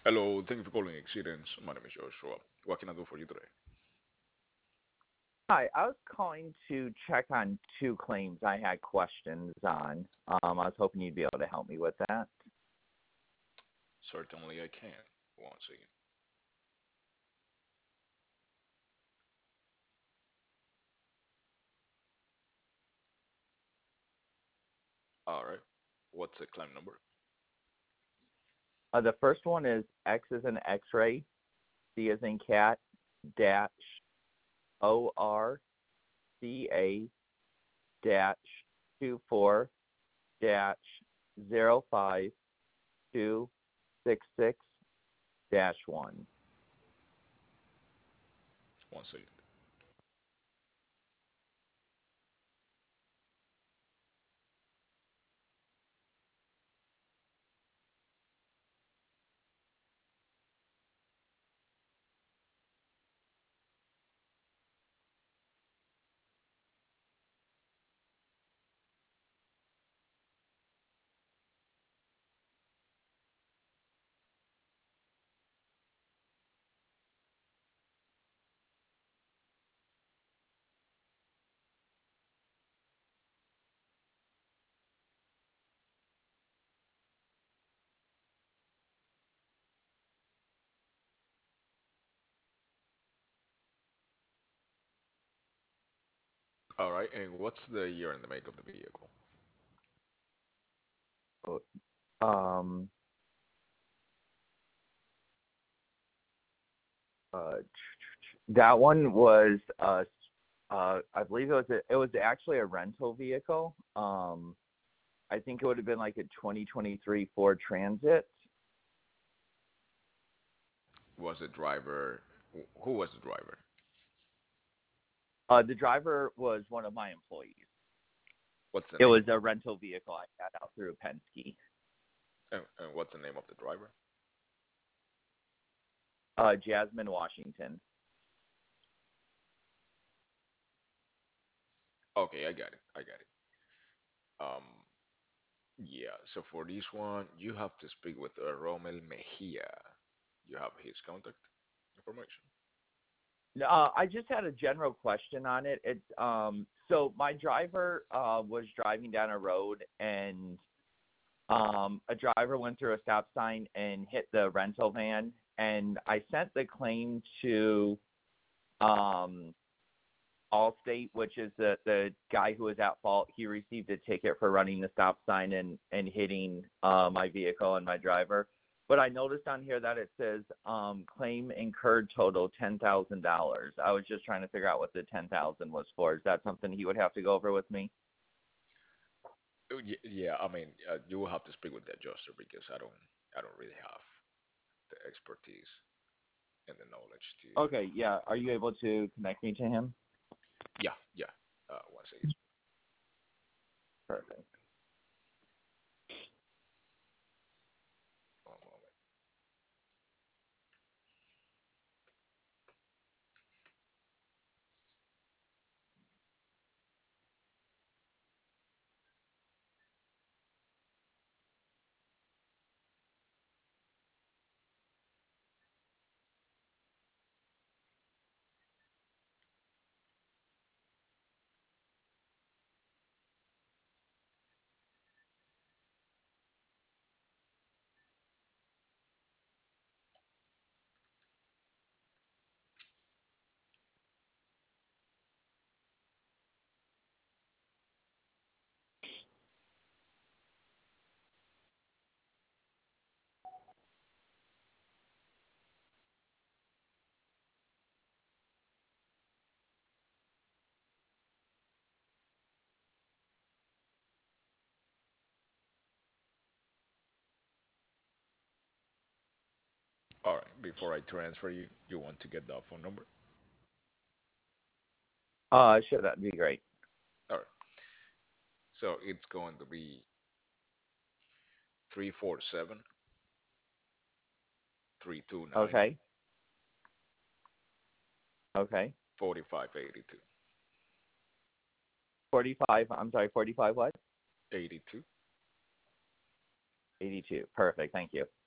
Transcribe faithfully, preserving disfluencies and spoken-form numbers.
Hello, thank you for calling Experience. My name is Joshua. What can I do for you today? Hi, I was calling to check on two claims I had questions on. Um, I was hoping you'd be able to help me with that. Certainly I can. One second. All right. What's the claim number? Uh, the first one is X is an X-ray, C is in cat, dash, O R C A, dash, two four, dash, zero five, two six six, dash, one. One second. All right. And what's the year and the make of the vehicle? Um, uh, that one was, uh, uh, I believe it was a, it was actually a rental vehicle. Um, I think it would have been like a twenty twenty-three Ford Transit. Was the driver, wh- who was the driver? Uh, the driver was one of my employees. What's the It name? was a rental vehicle I had out through Penske. And, and what's the name of the driver? Uh, Jasmine Washington. Okay, I got it. I got it. Um, yeah. So for this one, you have to speak with uh, Romel Mejia. You have his contact information. Uh, I just had a general question on it. It's um, so my driver uh, was driving down a road and um, a driver went through a stop sign and hit the rental van, and I sent the claim to um, Allstate, which is the the guy who was at fault. He received a ticket for running the stop sign and and hitting uh, my vehicle and my driver. But I noticed on here that it says um, claim incurred total ten thousand dollars. I was just trying to figure out what the ten thousand was for. Is that something he would have to go over with me? Uh, y- Yeah, I mean, uh, you will have to speak with the adjuster because I don't, I don't really have the expertise and the knowledge to. Okay, yeah. Are you able to connect me to him? Yeah, yeah. Uh, one second. Perfect. One moment. All right. Before I transfer you, you want to get the phone number? Uh, sure, that'd be great. All right. So it's going to be three four seven three two nine Okay. Okay. four five eight two Forty-five. I'm sorry. Forty-five. What? eighty two. Eighty-two. Perfect. Thank you.